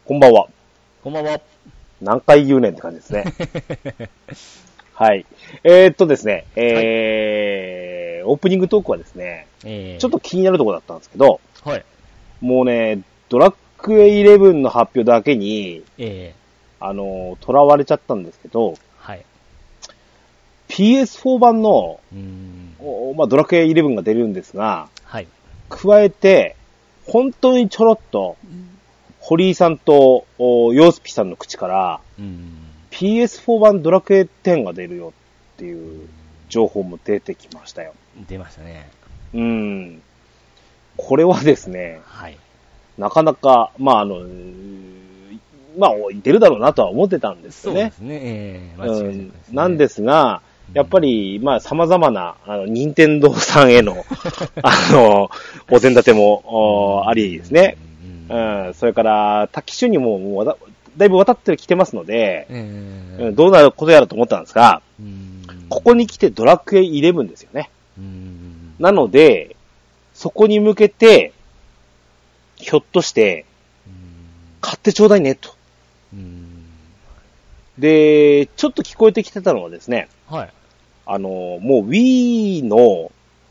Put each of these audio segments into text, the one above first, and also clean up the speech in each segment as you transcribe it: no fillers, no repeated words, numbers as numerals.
こんばんは。 こんばんは。 何回言うねんって感じですね。はい。ですね、オープニングトークはですね、ちょっと気になるところだったんですけど、 はい。 もうね、ドラクエ11の発表だけに、囚われちゃったんですけど、 はい。 PS4 版の、ドラクエ11が出るんですが、 はい。 加えて、本当にちょろっと、堀井さんとヨースピさんの口から、PS4 版ドラクエ10が出るよっていう情報も出てきましたよ。 出ましたね。 これはですね、 はい。 なかなか、出るだろうなとは思ってたんですよね。 そうですね。間違いないですね。 なんですが、やっぱり、様々な、任天堂さんへの、お膳立ても、ありですね。それから、タキシュにもだいぶ渡ってきてますので、どうなることやらと思ったんですが、ここに来てドラクエ11ですよね。なので、そこに向けて、ひょっとして、買ってちょうだいね、と。で、ちょっと聞こえてきてたのはですね、 はい。 もう Wii の、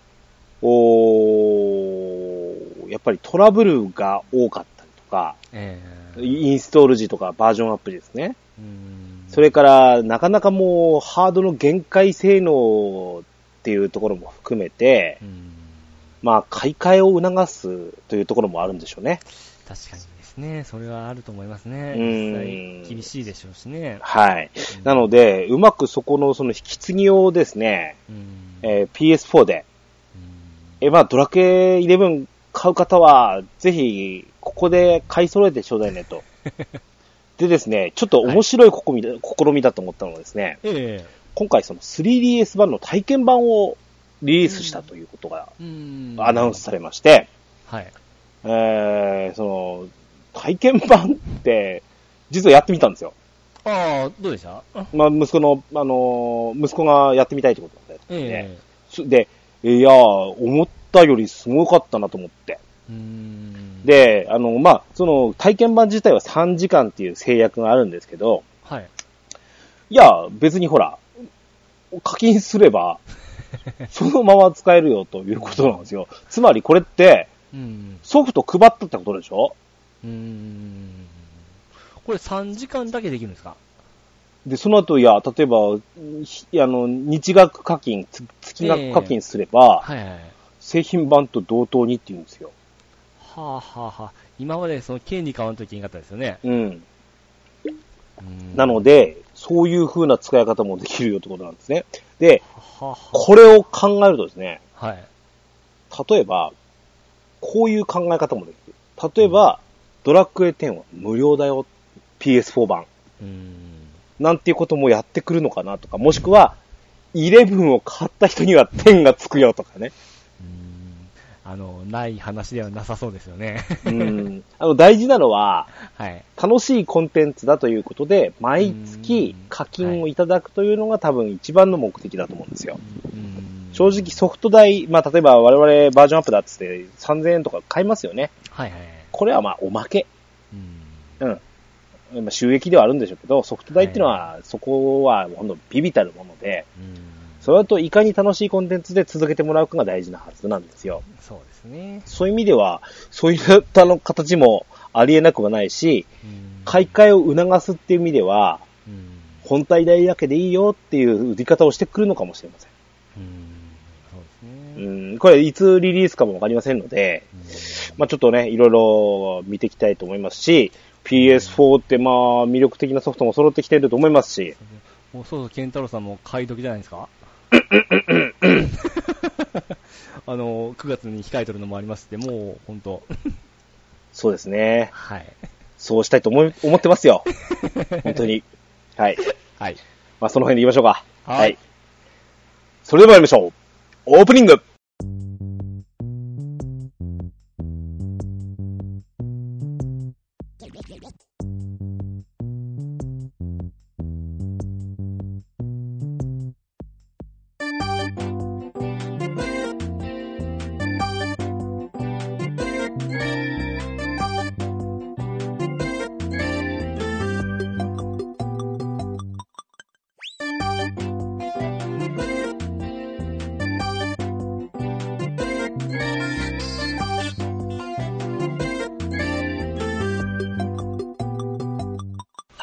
やっぱりトラブルが多かったりとか、インストール時とかバージョンアップですね。それから、なかなかもう、ハードの限界性能っていうところも含めて、買い替えを促すというところもあるんでしょうね。 確かにですね。それはあると思いますね。実際、厳しいでしょうしね。 はい。なので、うまくそこのその引き継ぎをですね、PS4 で、ドラクエ11買う方は、ぜひ、ここで買い揃えてちょうだいねと。でですね、ちょっと面白い試みだと思ったのはですね、今回その 3DS 版の体験版をリリースしたということがアナウンスされまして、 はい。 その、体験版って、実はやってみたんですよ。 ああ、どうでした？ 息子がやってみたいってことだったんで、いや思ったよりすごかったなと思って。で、その体験版自体は3時間っていう制約があるんですけど、 はい。 いや、別にほら、課金すれば、そのまま使えるよということなんですよ。つまりこれって、ソフト配ったってことでしょ？ これ3時間だけできるんですか？ で、その後、例えば、日額課金、月額課金すれば、製品版と同等にって言うんですよ。 今までその権利買わんといけなかったですよね。 なので、そういう風な使い方もできるよってことなんですね。で、これを考えるとですね、例えば、こういう考え方もできる。例えば、ドラクエ10は無料だよ。PS4 版。なんていうこともやってくるのかなとか、もしくは、11を買った人には10がつくよとかね。 ない話ではなさそうですよね。 大事なのは、楽しいコンテンツだということで、毎月課金をいただくというのが多分一番の目的だと思うんですよ。正直ソフト代、例えば我々バージョンアップだっつって3000円とか買いますよね。これはおまけ。収益ではあるんでしょうけど、ソフト代っていうのは、そこはほんとビビたるもので、それだといかに楽しいコンテンツで続けてもらうかが大事なはずなんですよ。 そうですね。 そういう意味では、そういった形もありえなくはないし、買い替えを促すっていう意味では、本体代だけでいいよっていう売り方をしてくるのかもしれません。 そうですね。 これいつリリースかもわかりませんので、ちょっとね、いろいろ見ていきたいと思いますし、PS4 って魅力的なソフトも揃ってきていると思いますし。 もうそうケンタロウさんも買い時じゃないですか9月に控えとるのもありまして、もう、本当そうですね。 はい。 そうしたいと思ってますよ。本当に。はい。 はい。 その辺で言いましょうか。 はい。 それでは参りましょう。オープニング。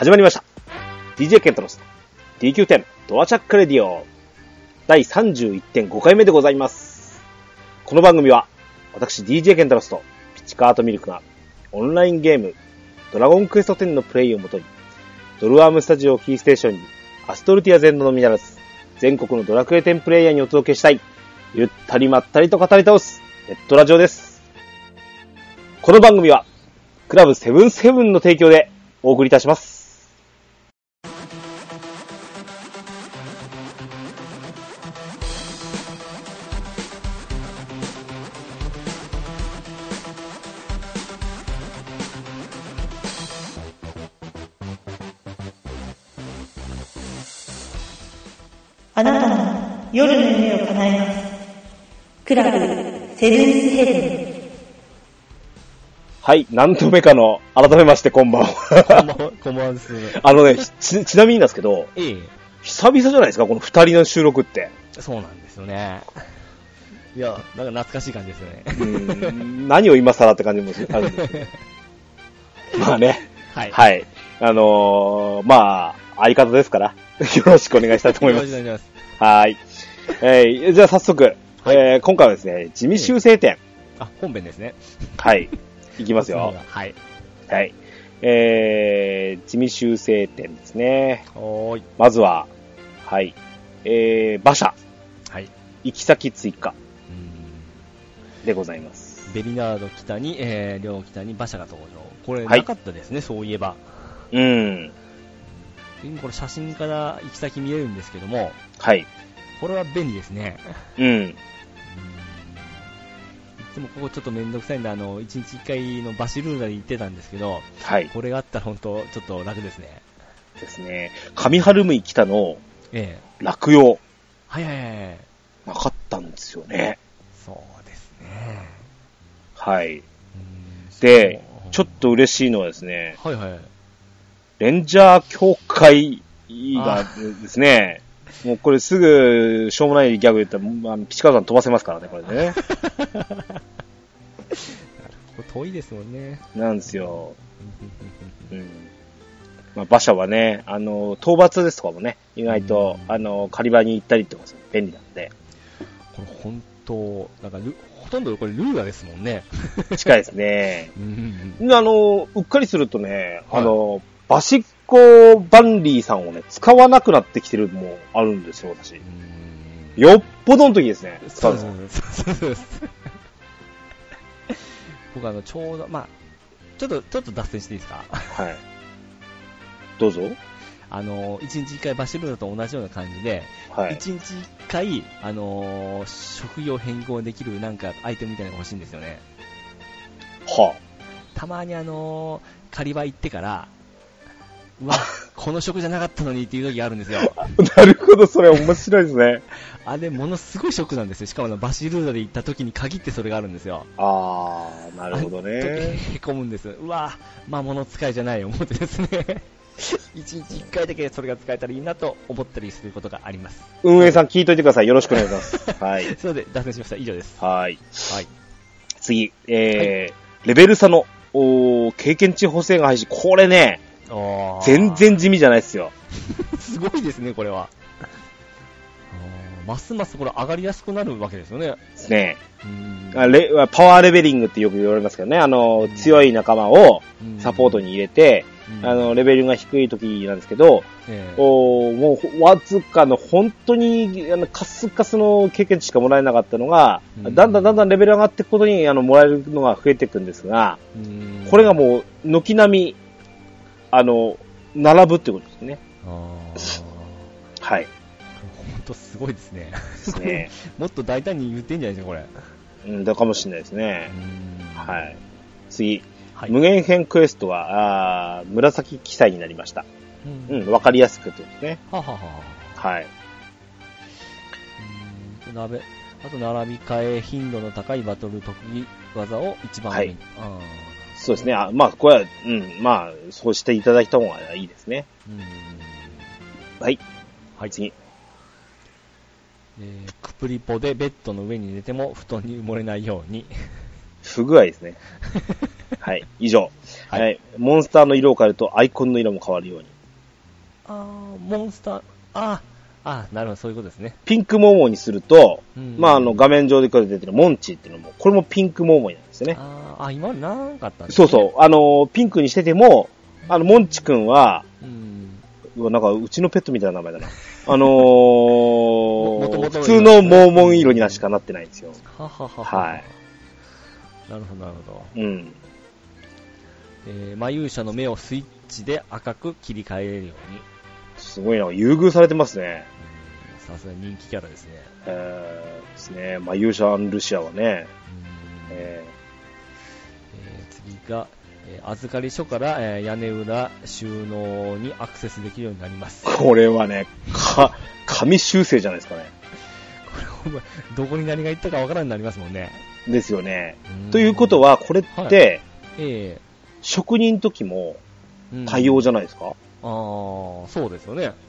始まりました。DJ ケンタロス DQ10 ドアチャックレディオ第 31.5 回目でございます。この番組は私 DJ ケンタロスとピチカートミルクがオンラインゲームドラゴンクエスト10のプレイをもとにドルアームスタジオをキーステーションにアストルティア全土のみならず全国のドラクエ10プレイヤーにお届けしたいゆったりまったりと語り倒すネットラジオです。この番組はクラブ77の提供でお送りいたします。 あなたの夜の夢を叶えます。クラブセブンスヘブン。 はい、何度目かの、改めましてこんばんは。 こんばんはです。 ちなみになんですけど、久々じゃないですか、この二人の収録って。 そうなんですよね。いや、なんか懐かしい感じですよね。 何を今更って感じもあるんですけど。まあね。はい。はい。まあ、相方ですから、よろしくお願いしたいと思います。よろしくお願いします。はい。じゃあ早速、はい今回はですね、地味修正点。 本編ですね。 はい。いきますよ。 はい。 はい。地味修正点ですね。まずは、はい。馬車。 はい。 行き先追加。でございます。 ベリナード北に、両北に馬車が登場。これ、なかったですね、はい、そういえば。 うん。 これ写真から行き先見えるんですけども。 はい。 これは便利ですね。 うん。 でもここちょっとめんどくさいんで、1日1回のバシルーラで行ってたんですけど、 はい。 これがあったら本当ちょっと楽ですね。 ですね。上春向北の落葉、 はいはいはい。 なかったんですよね。 そうですね。 はい。で、ちょっと嬉しいのはですね、 はいはい。 レンジャー協会がですね、もうこれすぐしょうもないギャグ言ったら、ピチカーさん飛ばせますからね、これね。 遠いですもんね。 なんですよ。うん。まあ、馬車はね、討伐ですとかもね、意外と、狩り場に行ったりってこと便利なんで。 これ本当、なんかほとんどこれルーラですもんね。 近いですね。うっかりするとね、バシッコバンリーさんをね、使わなくなってきてるのもあるんですよ、私。よっぽどの時ですね。 そうです。僕ちょうど、まあ、ちょっと脱線していいですか？ はい。どうぞ。 1日1回バシルーラと同じような感じで、はい、1日1回、職業変更できるなんかアイテムみたいなのが欲しいんですよね。 はあ。 たまに狩り場行ってから、うわ、この職じゃなかったのにっていう時があるんですよ。 なるほど、それ面白いですね。 あれ、ものすごいショックなんですよ。しかもバシルーラで行った時に限ってそれがあるんですよ。 あー、なるほどね。 へこむんです。うわ、魔物使いじゃない思ってですね。1日1回だけそれが使えたらいいなと思ったりすることがあります。 運営さん聞いといてください。よろしくお願いします。はい。 それで脱線しました。以上です。 はい。 はい。 次、はい、レベル差の経験値補正が配信。これね、全然地味じゃないですよ。 すごいですね、これは。ますますこれ上がりやすくなるわけですよね。 ですね。パワーレベリングってよく言われますけどね、強い仲間をサポートに入れて、レベルが低い時なんですけど、もうわずかの本当にカスカスの経験値しかもらえなかったのが、だんだんレベル上がっていくことにもらえるのが増えていくんですが、これがもう軒並み並ぶってことですね。はい。 本当すごいですね。ですね。もっと大胆に言ってんじゃないですか、これ。 だかもしれないですね。はい。次。はい、無限編クエストは、紫記載になりました。わかりやすくとですね。はい。 あと、並び替え頻度の高いバトル特技技を一番上に。 そうですね。まあ、これは、まあ、そうしていただいた方がいいですね。はい。はい、次。 クプリポでベッドの上に寝ても布団に埋もれないように。 不具合ですね。はい、以上。 はい。モンスターの色を変えるとアイコンの色も変わるように。 モンスター、なるほど、そういうことですね。 ピンクモモにすると、画面上でこれ出てるモンチーっていうのも、これもピンクモモになんですよね。 今までなかったんですね。 そう。ピンクにしてても、モンチ君は、なんか、うちのペットみたいな名前だな。普通のモーモン色にしかなってないんですよ。はい。 なるほど、なるほど。 マユーシャの目をスイッチで赤く切り替えれるように。 すごいな、優遇されてますね。 さすが人気キャラですね。 ですね。マユーシャ・アン・ルシアはね。 次が、預かり所から、屋根裏収納にアクセスできるようになります。 これはね、紙修正じゃないですかね。 これどこに何がいったかわからんようになりますもんね。 ですよね。ということは、これって、職人の時も対応じゃないですか？ そうですよね。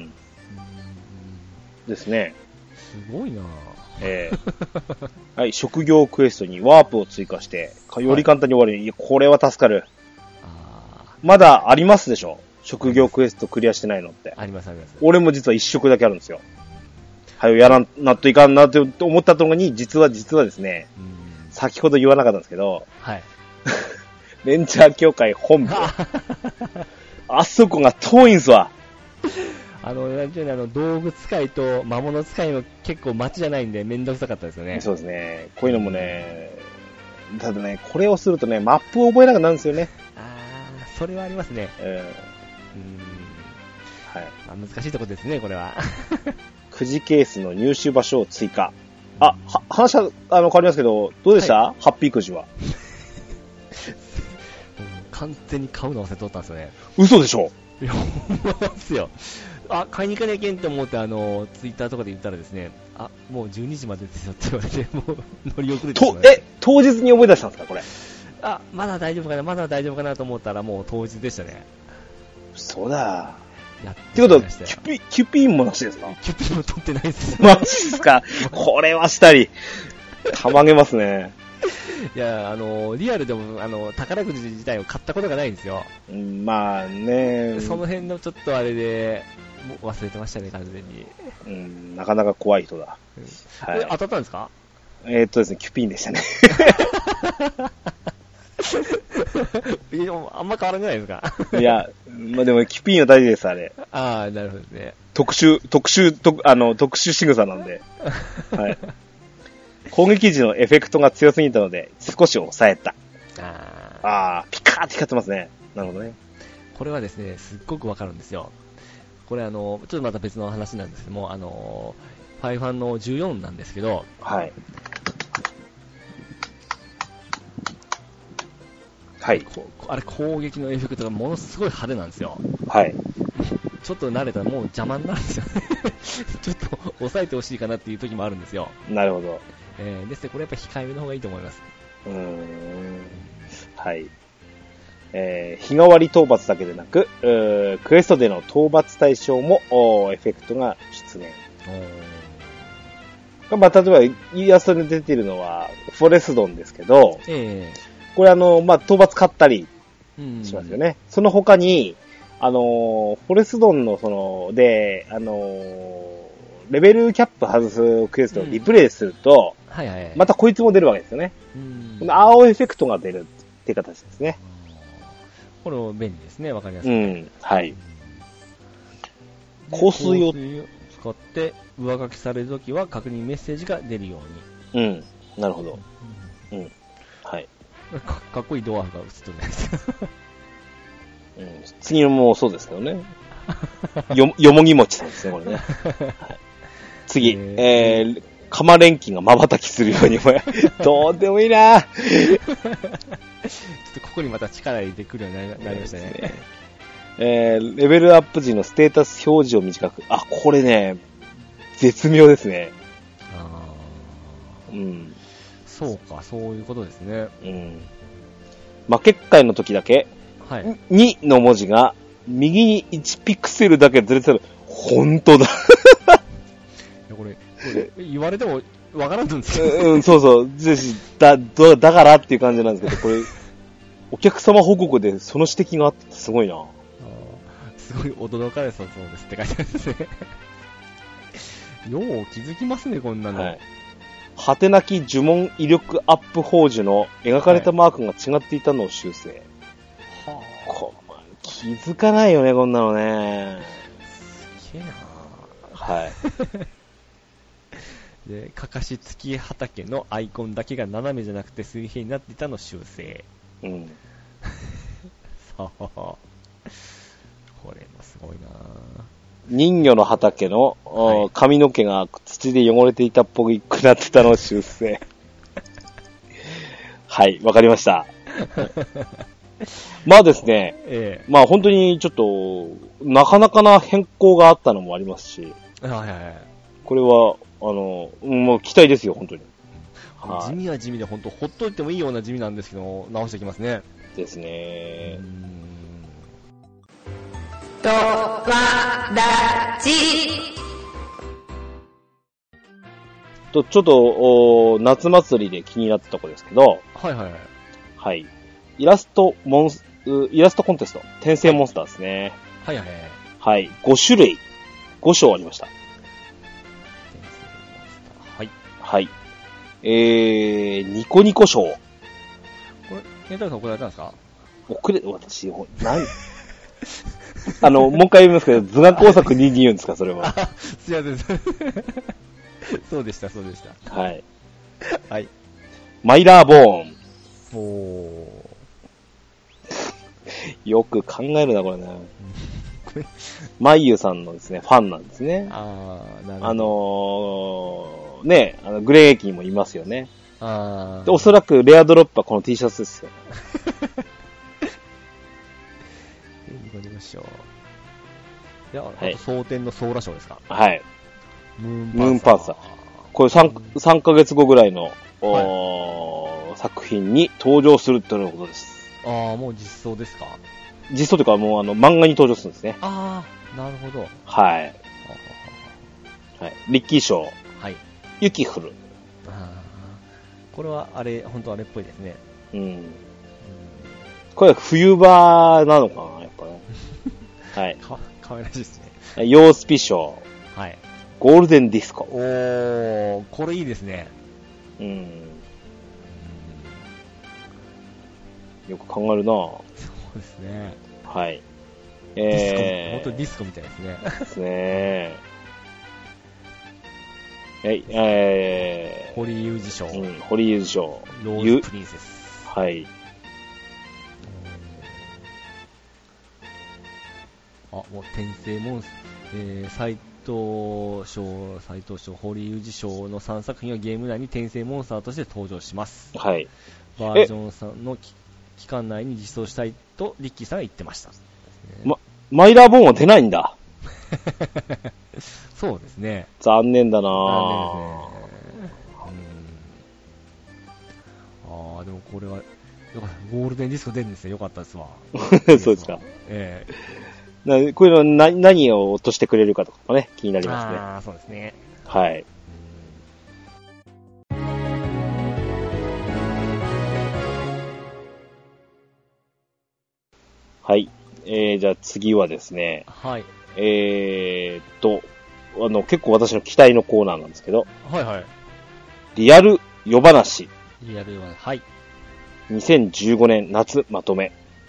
ですね。 すごいなはい、職業クエストにワープを追加して、より簡単に終わる。いや、これは助かる。まだありますでしょ？職業クエストクリアしてないのって。 あります、あります。 俺も実は一色だけあるんですよ。はい、やらんなといかんなと思ったところに、実はですね、先ほど言わなかったんですけど、 はい。 レンジャー協会本部。あそこが遠いんすわ。 道具使いと魔物使いの結構街じゃないんでめんどくさかったですよね。 そうですね。こういうのもね、ただね、これをするとね、マップを覚えなくなるんですよね。 それはありますね。 はい。 難しいとこですね、これは。 くじケースの入手場所を追加。話は、変わりますけど、どうでした？ハッピーくじは。 完全に買うの忘れとったんですよね。 嘘でしょ？ いや、ほんまですよ。買いに行かなきゃいけんと思って、ツイッターとかで言ったらですね、もう12時までですよって言われて、もう乗り遅れてしまいました。 当日に思い出したんですか、これ。 まだ大丈夫かなと思ったら、もう当日でしたね。 そうだ。ってことは、キュピーンもなしですか？ キュピーンも取ってないですよ。 マジですか？これはしたり。たまげますね。 いや、リアルでも、宝くじ自体を買ったことがないんですよ。 まあね。 その辺のちょっとあれで、もう忘れてましたね、完全に。 なかなか怖い人だ。 はい。当たったんですか？ ですね、キュピーンでしたね。 あんま変わらないですか？ いや、でもキュピーンは大事です、あれ。 なるほどね。 特殊仕草なんで。はい。攻撃時のエフェクトが強すぎたので、少し抑えた。ピカーって光ってますね。なるほどね。 これはですね、すっごくわかるんですよ。これちょっとまた別の話なんですけども、ファイファンの14なんですけど、 はい。はい。 あれ攻撃のエフェクトがものすごい派手なんですよ。 はい。 ちょっと慣れたらもう邪魔になるんですよね。ちょっと抑えてほしいかなっていう時もあるんですよ。 なるほど。 ですね、これやっぱ控えめの方がいいと思います。 はい。日替わり討伐だけでなく、クエストでの討伐対象もエフェクトが出現。例えば、イラストで出ているのは、フォレスドンですけど、これ討伐買ったりしますよね。その他に、フォレスドンのレベルキャップ外すクエストをリプレイすると、またこいつも出るわけですよね。青エフェクトが出るっていう形ですね。 これも便利ですね、わかりやすい。 はい。香水を使って上書きされるときは確認メッセージが出るように。なるほど。はい。 かっこいいドワーフが映ってるじゃないですか。 次のもそうですけどね。よもぎもちさんですね、これね。はい、次、釜錬金が瞬きするように、どうでもいいなちょっとここにまた力入れてくるようになりましたね。 レベルアップ時のステータス表示を短く。これね、絶妙ですね。 そうか、そういうことですね。 魔結界の時だけ、2の文字が右に1ピクセルだけずれてる。本当だ。 これ言われてもわからんんですよ。 そう。だからっていう感じなんですけど、これ、 お客様報告でその指摘があってすごいな。 すごい驚かれそうですって書いてあるんですね。よう気づきますね、こんなの。はい。 果てなき呪文威力アップ宝珠の描かれたマークが違っていたのを修正。はあ、気づかないよね、こんなのね。 すげえな。 はい。 で、かかし月畑のアイコンだけが斜めじゃなくて水平になっていたのを修正。うん。さあ、これもすごいな。 人魚の畑の、はい、髪の毛が土で汚れていたっぽくなってたのを修正。はい、わかりました。まあですね、まあ本当にちょっと、なかなかな変更があったのもありますし、はいはいはい、これは、もう期待ですよ、本当に。 地味は地味で、本当ほっといてもいいような地味なんですけど、直していきますね。 ですね。 とわらじと、ちょっと、夏祭りで気になったところですけど、 はいはいはい。 はい。イラストコンテスト、転生モンスターですね。 はいはいはい。 はい。5種類、5章ありました。 はい。 はい。ニコニコ賞。これ、ケンタロウさん送られたんですか？ 私、もう一回言いますけど、図画工作2に言うんですか、それは。 すいません。そうでした。 はい。 はい。 マイラーボーン。 おー。よく考えるな、これね。マイユさんのですね、ファンなんですね。 あー、なるほど。ね、グレー駅にもいますよね。 あで、おそらくレアドロップはこの T シャツですよ。 見ましょう。いや、はい、あと蒼天のソーラ賞ですか？ はい。 ムーンパンサー。 これ3ヶ月後ぐらいの、はい、作品に登場するということです。 ああ、もう実装ですか？ 実装というかもう漫画に登場するんですね。 ああ、なるほど。 はい。はい。リッキー賞。 はい。 ユキフル。 これは本当あれっぽいですね。 うん。これは冬場なのかな、やっぱね。はい。 かわいらしいですね。 ヨースピ賞。 はい。 ゴールデンディスコ。 おー、これいいですね。 よく考えるな。 そうですね。 はい。 本当にディスコみたいですね。 ですね。はい、 堀井雄二賞。 堀井雄二賞。 ローズプリンセス。 はい。 もう転生モンス、斎藤賞、堀井雄二賞の3作品はゲーム内に転生モンスターとして登場します。 はい。 バージョン3の期間内に実装したいとリッキーさんが言ってました。 マイラーボーンは出ないんだ。 そうですね。 残念だなぁ。 残念ですね。でもこれは、ゴールデンディスコ出るんですね。よかったですわ。 そうですか。これは何を落としてくれるかとかね、気になりますね。 そうですね。 はい。はい。じゃあ次はですね。 はい。 結構私の期待のコーナーなんですけど。 はいはい。 リアル夜話。 リアル夜話。はい。 2015年夏まとめ。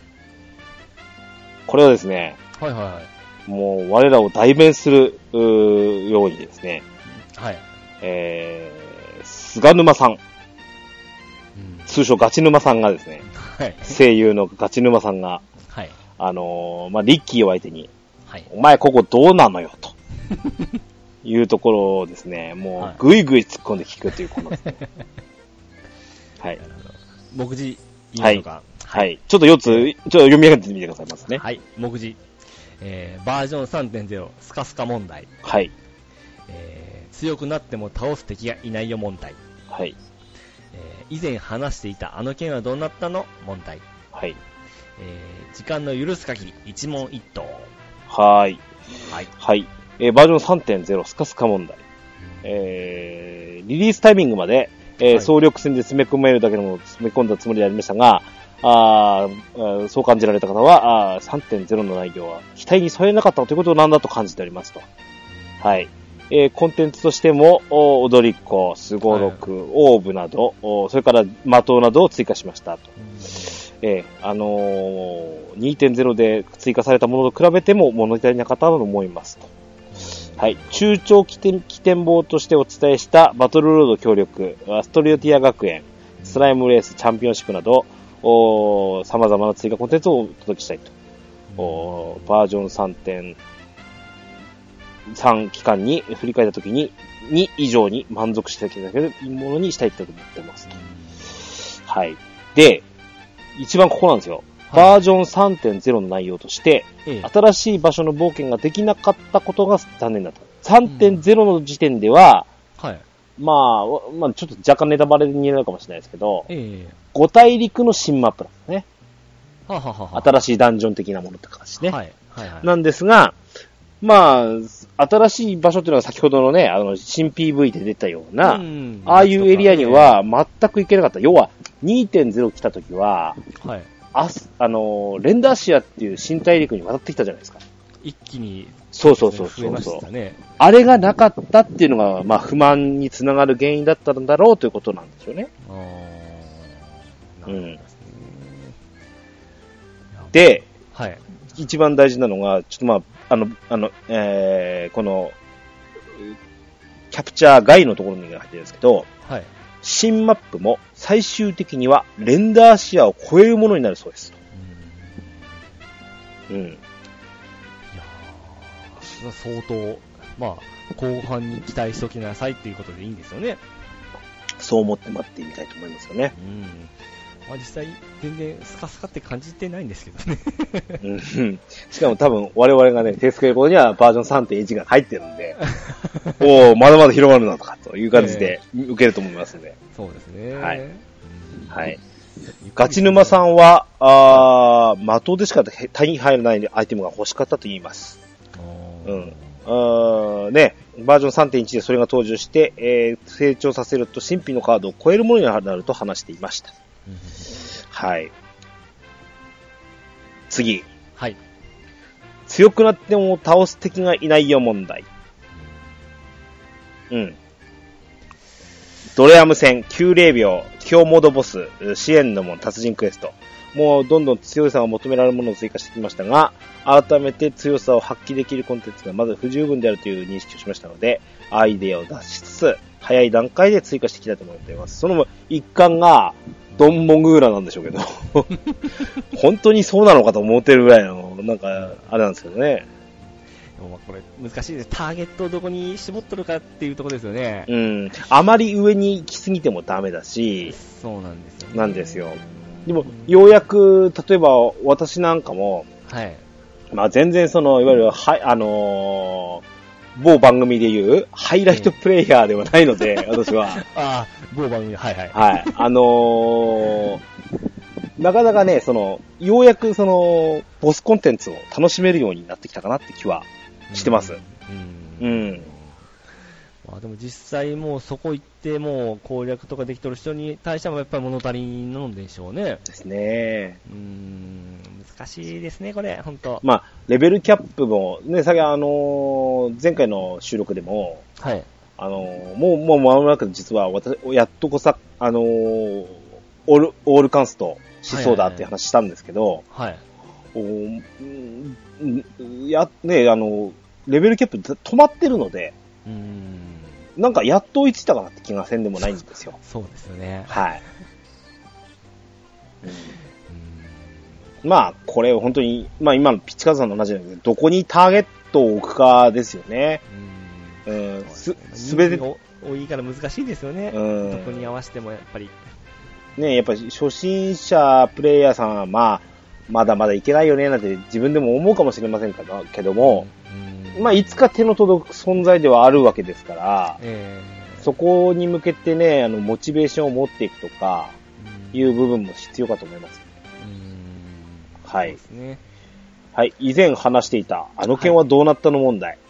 これはですね。 はいはいはい。 もう我らを代弁するようにですね。 はい。 菅沼さん。通称ガチ沼さんがですね。 はい。 声優のガチ沼さんが。 はい。 リッキーを相手に。 はい。 お前ここどうなのよと。いうところをですね、もうぐいぐい突っ込んで聞くというこのですね。はい。 目次いいのか。 はい。ちょっと4つ、ちょっと読み上げてみてくださいますね。 はい。目次。バージョン 3.0 スカスカ問題。 はい。 強くなっても倒す敵がいないよ問題。 はい。 以前話していたあの件はどうなったの問題。 はい。 時間の許す限り一問一答。 はい。 はい。 はい。バージョン 3.0 スカスカ問題。リリースタイミングまで、総力戦で詰め込めるだけのも詰め込んだつもりでありましたが、 そう感じられた方は、3.0 の内容は期待に添えなかったということなんだと感じておりますと。はい。コンテンツとしても、踊り子、スゴロク、オーブなど、それから的などを追加しましたと。2.0 で追加されたものと比べても物足りなかったと思いますと。はい。中長期展望としてお伝えしたバトルロード協力、ストリオティア学園、スライムレースチャンピオンシップなど、様々な追加コンテンツをお届けしたいと。バージョン 3.3 期間に振り返ったときに、2以上に満足していただけるものにしたいと思ってますと。はい。で、一番ここなんですよ。バージョン 3.0 の内容として、新しい場所の冒険ができなかったことが残念だと。3.0 の時点では、まあ、ちょっと若干ネタバレになるかもしれないですけど、5大陸の新マップなんですね。新しいダンジョン的なものって形ね。なんですが、まあ、新しい場所っていうのは先ほどのね、新 PV で出たような、ああいうエリアには全く行けなかった。要は、2.0 来た時は、レンダーシアっていう新大陸に渡ってきたじゃないですか。 一気に、 そう。 増えましたね。 あれがなかったっていうのが、まあ、不満につながる原因だったんだろうということなんでしょうね。で、一番大事なのが、ちょっとまあ、この、キャプチャー外のところに入ってるんですけど、新マップも最終的にはレンダー視野を超えるものになるそうです。いや相当、まあ、後半に期待しときなさいっていうことでいいんですよね。 そう思って待ってみたいと思いますよね。 まあ、実際、全然スカスカって感じてないんですけどね。 しかも多分我々がね、テストレコードにはバージョン 3.1 が入ってるんで、まだまだ広がるなとか、という感じで受けると思いますので。 そうですね。 はい。ガチ沼さんは、的でしか手に入らないアイテムが欲しかったと言います。ね、バージョン 3.1 でそれが登場して、成長させると新品のカードを超えるものになると話していました。はい。次。強くなっても倒す敵がいないよ問題。ドレアム戦、9霊秒、強モードボス、支援の門、達人クエスト。もうどんどん強さが求められるものを追加してきましたが、改めて強さを発揮できるコンテンツがまず不十分であるという認識をしましたので、アイデアを出しつつ、早い段階で追加していきたいと思っています。その一環が、ドンモグーラなんでしょうけど、本当にそうなのかと思ってるぐらいの、なんか、あれなんですけどね。 でもこれ難しいです。ターゲットをどこに絞っとるかっていうところですよね。 あまり上に行き過ぎてもダメだし、 そうなんですよね。 なんですよ。でも、ようやく、例えば私なんかも、まあ全然いわゆる、某番組でいう、ハイライトプレイヤーではないので、私は。 某番組、 なかなかね、ようやくボスコンテンツを楽しめるようになってきたかなって気はしてます。 まあでも実際もうそこ行ってもう攻略とかできとる人に対してもやっぱり物足りなんでしょうね。 ですね。 難しいですね、これ、本当。 まあ、レベルキャップも、ね、前回の収録でも、もう間もなく実はやっとオールカンストしそうだって話したんですけど、レベルキャップ止まってるので、なんかやっと追いついたかなって気がせんでもないんですよ。 そうですよね。 まあ、これ本当に、まあ今のピッチカズさんの同じなんですけど、どこにターゲットを置くかですよね。 すべて多いから難しいですよね。どこに合わせてもやっぱり。 ね、やっぱり初心者プレイヤーさんは、まだまだいけないよねなんて自分でも思うかもしれませんけども、まあいつか手の届く存在ではあるわけですから、そこに向けてね、モチベーションを持っていくとか、いう部分も必要かと思います。はい。はい。以前話していた、件はどうなったの問題。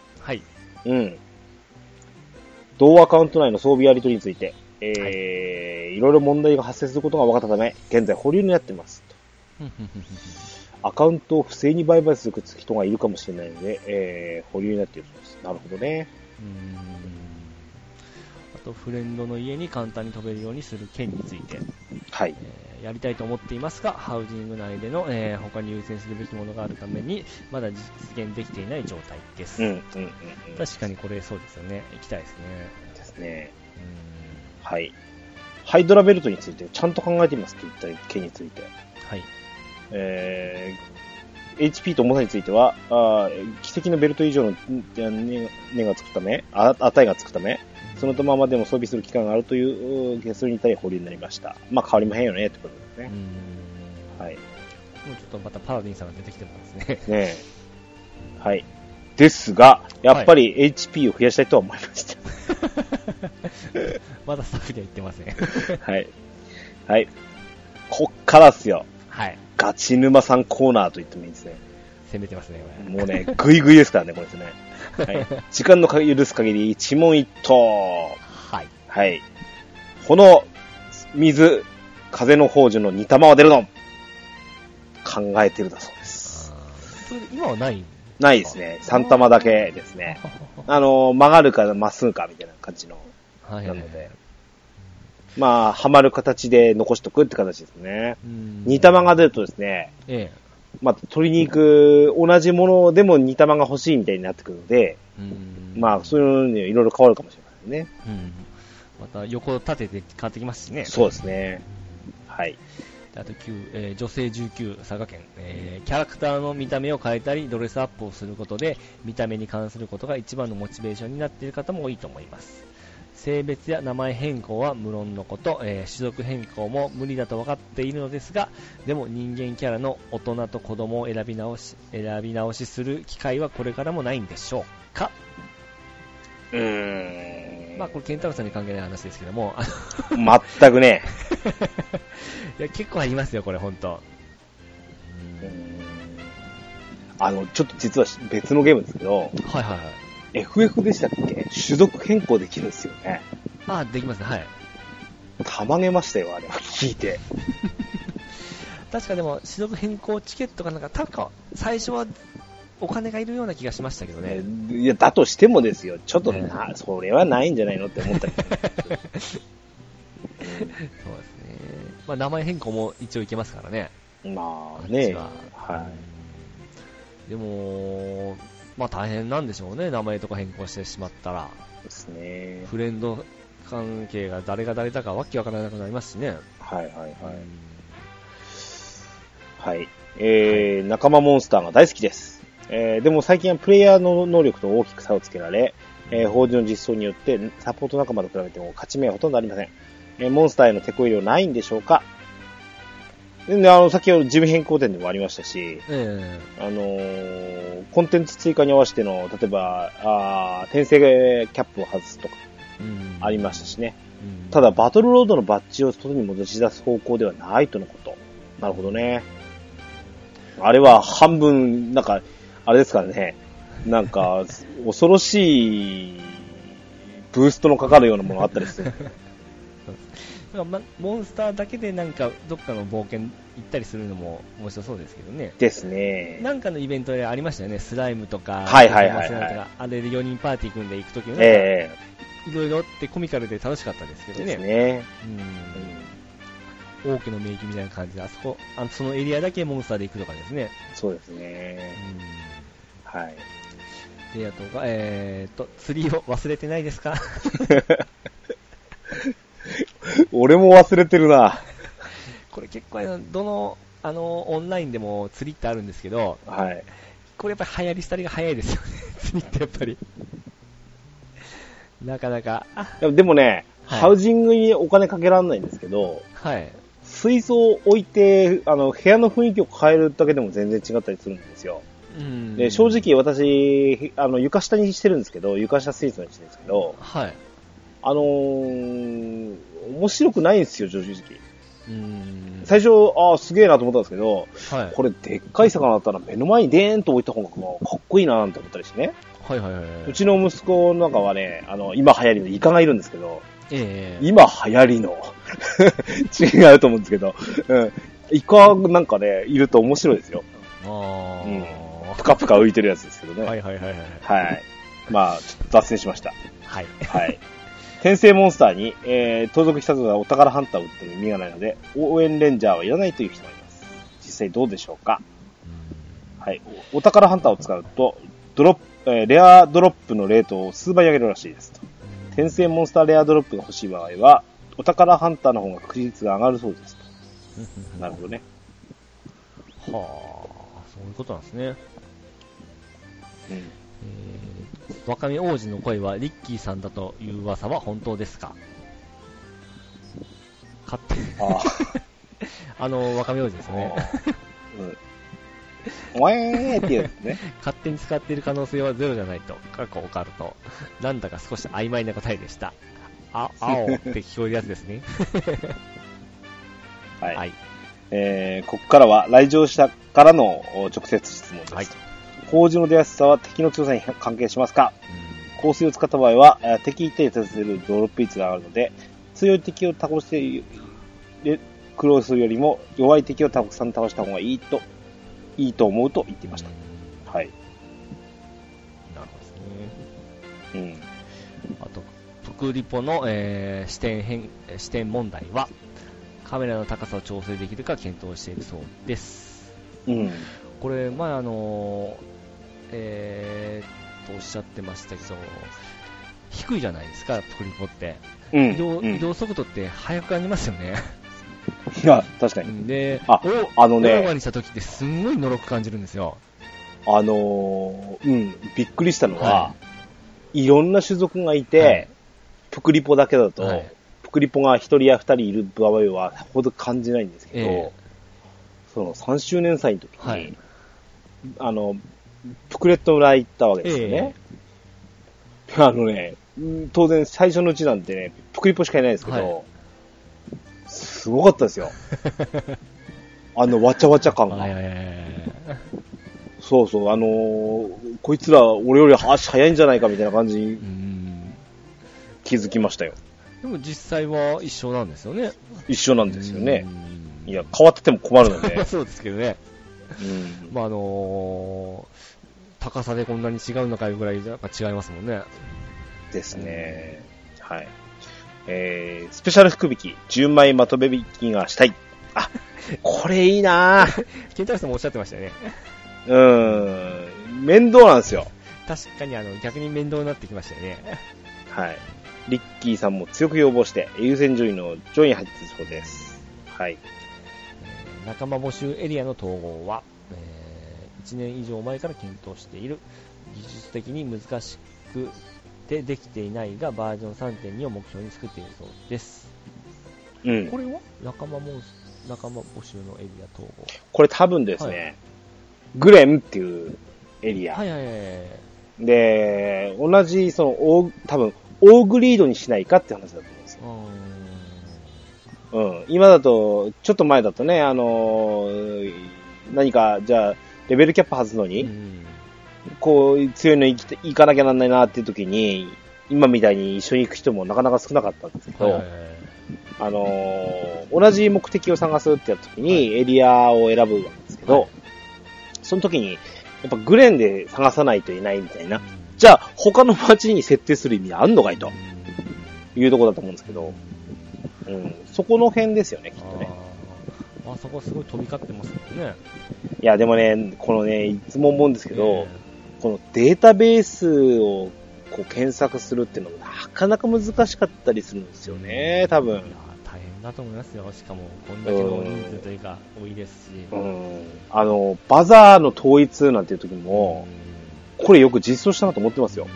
同アカウント内の装備やり取りについて、いろいろ問題が発生することが分かったため、現在保留になっています。 アカウントを不正に売買する人がいるかもしれないので、保留になっているそうです。なるほどね。 あと、フレンドの家に簡単に飛べるようにする件について。 はい。 やりたいと思っていますが、ハウジング内での、他に優先するべきものがあるために、まだ実現できていない状態です。確かにこれそうですよね。行きたいですね。 ですね。はい。ハイドラベルトについてちゃんと考えてみますといった件について。 はい。 HP と重さについては、奇跡のベルト以上の値がつくため、値がつくため、そのままでも装備する期間があるという結論に対して保留になりました。まあ変わりまへんよねってことですね。はい。 もうちょっとまたパラディンさんが出てきてますね。 ねえ。はい。ですが、やっぱり HP を増やしたいとは思いました。 まだスタッフには言ってません。 はい。はい。こっからっすよ。 はい。 ガチ沼さんコーナーと言ってもいいですね。 攻めてますね、これ。 もうね、グイグイですからね、これですね。はい。時間の許す限り一問一答。 はい。 はい。この水、風の宝珠の2玉は出るの考えてるだそうです。 それ今はないないですね。3玉だけですね。曲がるかまっすぐかみたいな感じの。なので。まあ、はまる形で残しとくって形ですね。2玉が出るとですね、まあ、取りに行く、同じものでも2玉が欲しいみたいになってくるので、まあ、そういうのにいろいろ変わるかもしれませんね。 また、横立てて変わってきますしね。 そうですね。はい。 あと9、女性19、佐賀県、キャラクターの見た目を変えたり、ドレスアップをすることで、見た目に関することが一番のモチベーションになっている方も多いと思います。性別や名前変更は無論のこと、種族変更も無理だと分かっているのですが、でも人間キャラの大人と子供を選び直しする機会はこれからもないんでしょうか。まあこれケンタロウさんに関係ない話ですけども、 全くね。 いや結構ありますよこれ本当。 ちょっと実は別のゲームですけど。 はいはいはい。 FF でしたっけ？種族変更できるんですよね。 ああ、できますね、はい。 たまげましたよ、あれは聞いて。 確かでも、種族変更チケットがなんか、最初はお金がいるような気がしましたけどね。 いや、だとしてもですよ、ちょっとそれはないんじゃないのって思ったりそうですね。 まあ、名前変更も一応いけますからね。 まあね。はい。 でも、まあ大変なんでしょうね、名前とか変更してしまったら。 ですね。 フレンド関係が誰が誰だかわけわからなくなりますしね。 はいはいはい。はい。仲間モンスターが大好きです。でも最近はプレイヤーの能力と大きく差をつけられ、法事の実装によってサポート仲間と比べても勝ち目はほとんどありません。モンスターへの手こ入れはないんでしょうか？先ほど事務変更点でもありましたし、コンテンツ追加に合わせての、例えば、転生キャップを外すとか、ありましたしね。ただ、バトルロードのバッジを外に戻し出す方向ではないとのこと。なるほどね。あれは半分、なんか、あれですからね。なんか、恐ろしい、ブーストのかかるようなものがあったりする。 モンスターだけでなんかどっかの冒険行ったりするのも面白そうですけどね。 ですね。 なんかのイベントでありましたよね。スライムとか、 はいはいはい、はい、 あれで4人パーティー組んで行くときもいろいろってコミカルで楽しかったですけどね。 ですね。 王家の名義みたいな感じで、そのエリアだけモンスターで行くとかですね。 そうですね。はい。 で、あとが、釣りを忘れてないですか？ 俺も忘れてるな。 これ結構オンラインでも釣りってあるんですけど、 はい。 これやっぱり流行り廃りが早いですよね。釣りってやっぱり。なかなか。 でもね、ハウジングにお金かけられないんですけど、 はい。 水槽を置いて、部屋の雰囲気を変えるだけでも全然違ったりするんですよ。で、正直私、床下にしてるんですけど、床下水槽にしてるんですけど、 はい。 面白くないんですよ、正直。最初、すげえなと思ったんですけど、はい、これでっかい魚だったら目の前にデーンと置いた方がかっこいいななんて思ったりしてね。 はいはいはい。 うちの息子の中はね、今流行りのイカがいるんですけど、今流行りの違うと思うんですけど、 イカなんかね、いると面白いですよ。ぷかぷか浮いてるやつですけどね。 はいはいはいはい。 はい。まあ、ちょっと脱線しました。 はい。 はい。転生モンスターに、盗賊したとはお宝ハンターを打っても意味がないので、応援レンジャーはいらないという人もいます。実際どうでしょうか。はい。お宝ハンターを使うと、レアドロップのレートを数倍上げるらしいですと。転生モンスターレアドロップが欲しい場合は、お宝ハンターの方が確率が上がるそうですと。なるほどね。 はあ、そういうことなんですね。若見王子の声はリッキーさんだという噂は本当ですか？勝手に若見王子ですね。 おえーってやつね。 勝手に使っている可能性はゼロじゃないと、過去オカルト。なんだか少し曖昧な答えでした。青って聞こえるやつですね。 はい。はい、ここからは来場者からの直接質問です。はい。宝珠の出やすさは敵の強さに関係しますか？香水を使った場合は、敵一体に立てるドロップ率が上がるので、強い敵を倒して苦労するよりも弱い敵をたくさん倒した方がいいと思うと言っていました。はい。 なるほどですね。あと、プクリポの、視点問題は、カメラの高さを調整できるか検討しているそうです。これ、前おっしゃってましたけど、低いじゃないですか、プクリポって。移動速度って速く感じますよね。 いや、確かに。 で、 オーバーにした時ってすんごいのろく感じるんですよ。 びっくりしたのは、いろんな種族がいて、プクリポだけだと、プクリポが1人や2人いる場合はほど感じないんですけど、その3周年祭の時に、プクレット村行ったわけですよね。当然最初のうちなんてね、プクリポしかいないですけど、すごかったですよ。わちゃわちゃ感が。そうそう、こいつら俺より足早いんじゃないかみたいな感じに気づきましたよ。 でも実際は一緒なんですよね。 一緒なんですよね。いや、変わってても困るので。 そうですけどね。高さでこんなに違うのかいうぐらいやっぱ違いますもんね。 ですね。はい。スペシャル福引き、10枚まとめ引きがしたい。あ、これいいなぁ。 ケンタロウさんもおっしゃってましたよね。 面倒なんですよ。 確かに逆に面倒になってきましたよね。 はい。リッキーさんも強く要望して、優先順位の上位に入っているそうです。はい。 仲間募集エリアの統合は、1年以上前から検討している。技術的に難しくできていないが、バージョン 3.2 を目標に作っているそうです。これは仲間募集のエリア統合。 これ多分ですね、グレンっていうエリア。で、同じ、多分、オーグリードにしないかって話だと思うんですよ。今だと、ちょっと前だとね、何か、じゃあ、レベルキャップ外すのに、こう、強いの行かなきゃなんないなっていう時に、今みたいに一緒に行く人もなかなか少なかったんですけど、同じ目的を探すってやった時にエリアを選ぶわけですけど、その時に、やっぱグレンで探さないといないみたいな。じゃあ、他の街に設定する意味あんのかいというところだと思うんですけど、そこの辺ですよね、きっとね。 そこすごい飛び交ってますもんね。 いや、でもね、このね、いつも思うんですけど、このデータベースをこう検索するっていうのもなかなか難しかったりするんですよね、多分。いや、 大変だと思いますよ。しかも、こんだけの人数というか、多いですし。 バザーの統一なんていう時も、これよく実装したなと思ってますよ。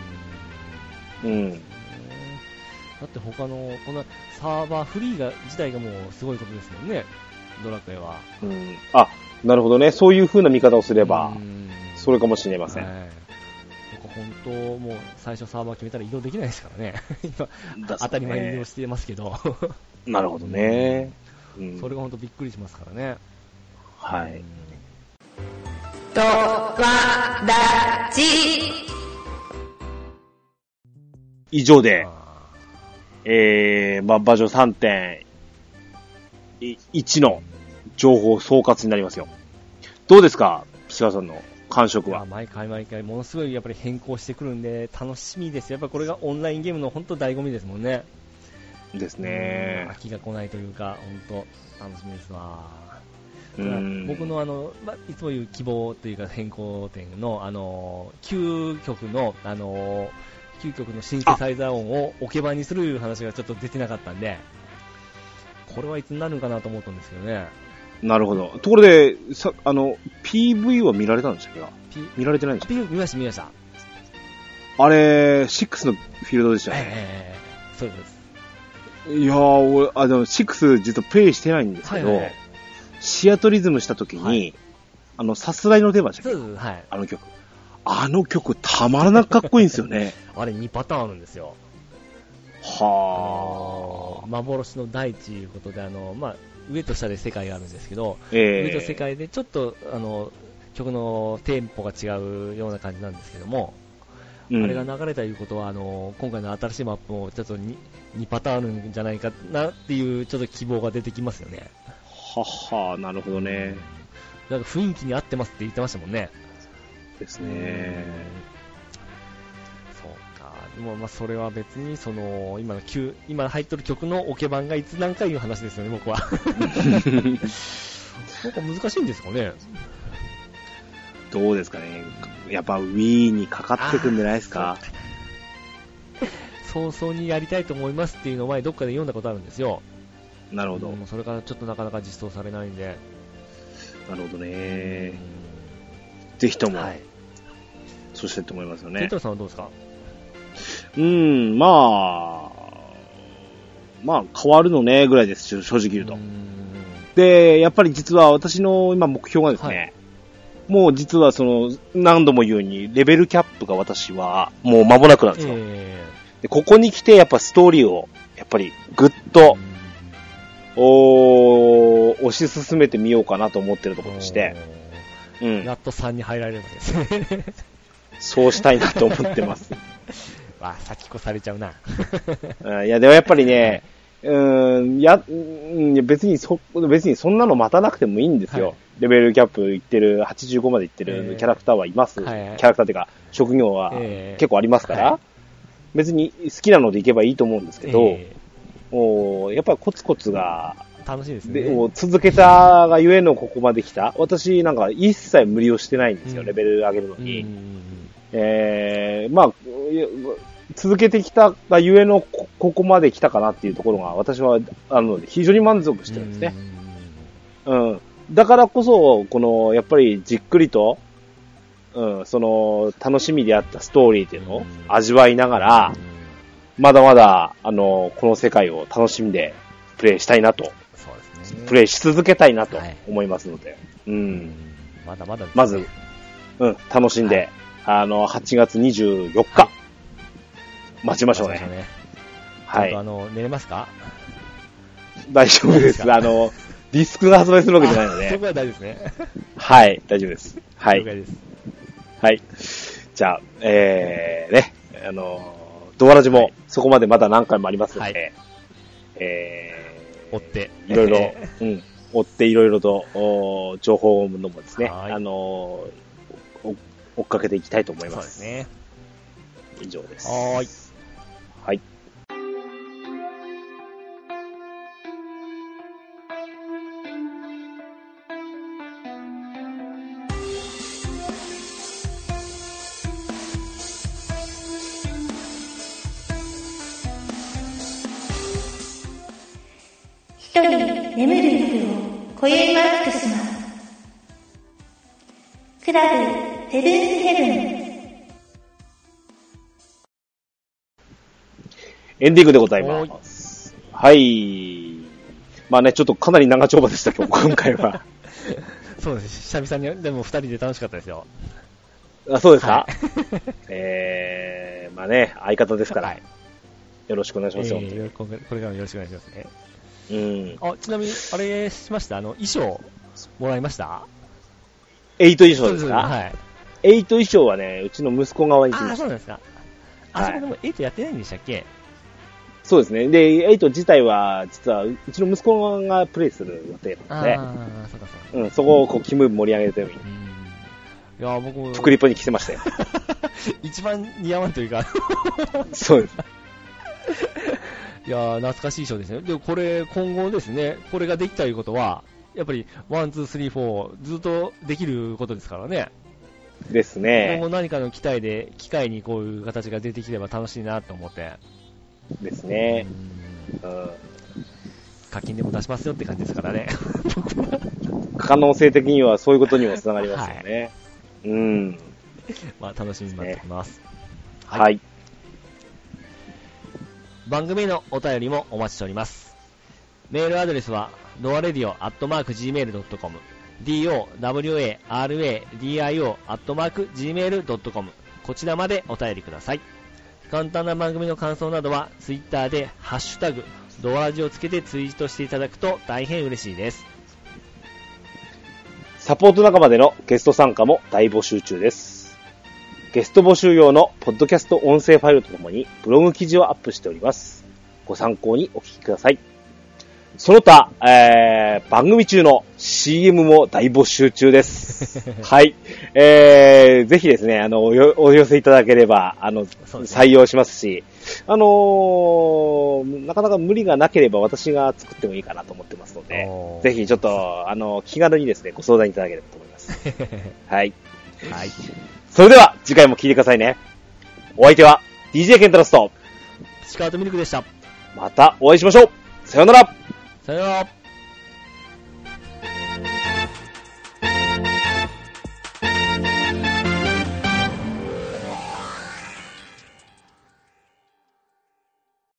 だって他の、このサーバーフリー自体がもうすごいことですもんね。ドラクエは。 あ、なるほどね。そういう風な見方をすれば、それかもしれません。 本当、もう最初サーバー決めたら移動できないですからね。今、当たり前に移動してますけど。 なるほどね。 それが本当びっくりしますからね。 はい。 とわだち。 以上で、バージョン 3.1 の情報総括になりますよ。どうですか、岸川さんの感触は。 毎回ものすごいやっぱり変更してくるんで楽しみですよ。やっぱこれがオンラインゲームの本当醍醐味ですもんね。 ですね。 飽きが来ないというか、本当楽しみですわ。僕のいつも言う希望というか変更点の究極のシンセサイザー音を置け場にする話がちょっと出てなかったんで、これはいつになるかなと思ったんですけどね。 なるほど。ところで、PV は見られたんでしたっけ？見られてないんですか？ PV 見ました。 あれ、6のフィールドでしたね。 そうです。 いやー、でも6実はプレイしてないんですけど、シアトリズムした時に、さすらいのテーマでしたっけ？ はい。 あの曲たまらなくかっこいいんですよね。 あれ2パターンあるんですよ。 は幻の大地ということで、上と下で世界があるんですけど、上と世界でちょっと曲のテンポが違うような感じなんですけども、あれが流れたいうことは今回の新しいマップもちょっと 2パターンあるんじゃないかなっていうちょっと希望が出てきますよね。 なるほどね。 なんか雰囲気に合ってますって言ってましたもんね。 ですね。 そうか。でもそれは別に今入ってる曲のオケ版がいつ何回いう話ですよね、僕は。なんか難しいんですかね。 どうですかね。やっぱ Wii にかかってくんじゃないですか。 早々にやりたいと思いますっていうのを前どっかで読んだことあるんですよ。 なるほど。 それからちょっとなかなか実装されないんで。 なるほどね。ぜひとも、そうしてって思いますよね。 ケンタロウさんはどうですか？ 変わるのねぐらいです、正直言うと。で、やっぱり実は私の今目標がですね、もう実は何度も言うように、レベルキャップが私はもう間もなくなんですよ。でここに来てやっぱストーリーを、やっぱりぐっと、推し進めてみようかなと思ってるところでして、 やっと3に入られるんですね。 そうしたいなと思ってます。 先越されちゃうな。 いや、でもやっぱりね、別にそんなの待たなくてもいいんですよ。レベルキャップいってる、85までいってるキャラクターはいます。キャラクターっていうか、職業は結構ありますから、別に好きなのでいけばいいと思うんですけど、やっぱりコツコツが、 楽しいですね。 続けたがゆえのここまで来た。私なんか一切無理をしてないんですよ、レベル上げるのに。続けてきたがゆえのここまで来たかなっていうところが私はあるので非常に満足してるんですね。だからこそ、やっぱりじっくりと、楽しみであったストーリーっていうのを味わいながら、まだまだ、この世界を楽しんでプレイしたいなと。プレイし続けたいなと思いますので。 まだまだですね。 まず、楽しんで、8月24日、待ちましょうね。 はい。寝れますか？ 大丈夫です。ディスクが発売するわけじゃないので。 そこは大丈夫ですね。 はい、大丈夫です。はい。 了解です。 はい。じゃあ、ドアラジもそこまでまだ何回もありますので、 追って。 いろいろ、追っていろいろと、情報のもですね、追っかけていきたいと思います。 そうですね。 以上です。 はい。 はい。 一人眠る夜を今宵マックします。クラブセブンスヘブン。 エンディングでございます。はい。まあね、ちょっとかなり長丁場でしたけど、今回は。 そうです。久々に、でも2人で楽しかったですよ。 あ、そうですか、まあね、相方ですから。よろしくお願いしますよ。 これからもよろしくお願いしますね。ちなみに、あれしました？衣装、もらいました？ エイト衣装ですか？ はい。 エイト衣装はね、うちの息子側に来ました。 そうなんですか。あそこでもエイトやってないんでしたっけ？ そうですね。で、8自体は、実は、うちの息子がプレイする予定なので、 そうかそうか。 そこをこう気分盛り上げるために、 いや、僕、 プクリポに着せましたよ。 一番似合わんというか。 そうです。 いや、懐かしいショーですね。で、これ、今後ですね、これができたということは、やっぱり、1、2、3、4、ずっとできることですからね。 ですね。 今後何かの機会にこういう形が出てきれば楽しいなと思って。 ですね。 課金でも出しますよって感じですからね。 可能性的にはそういうことにもつながりますよね。 まあ楽しみになってきます。 はい。 番組のお便りもお待ちしております。メールアドレスはdoaradio@gmail.com dowaradio@gmail.com こちらまでお便りください。簡単な番組の感想などはツイッターでハッシュタグドアラジをつけてツイートしていただくと大変嬉しいです。 サポート仲間でのゲスト参加も大募集中です。ゲスト募集用のポッドキャスト音声ファイルとともにブログ記事をアップしております。ご参考にお聞きください。その他、番組中の CM も大募集中です。はい。ぜひですね、お寄せいただければ、採用しますし、なかなか無理がなければ私が作ってもいいかなと思ってますので、ぜひちょっと、気軽にですね、ご相談いただければと思います。はい。はい。それでは、次回も聞いてくださいね。お相手は、DJ ケンタロスと、 スカートミルクでした。 またお会いしましょう。さようなら。 さよなら。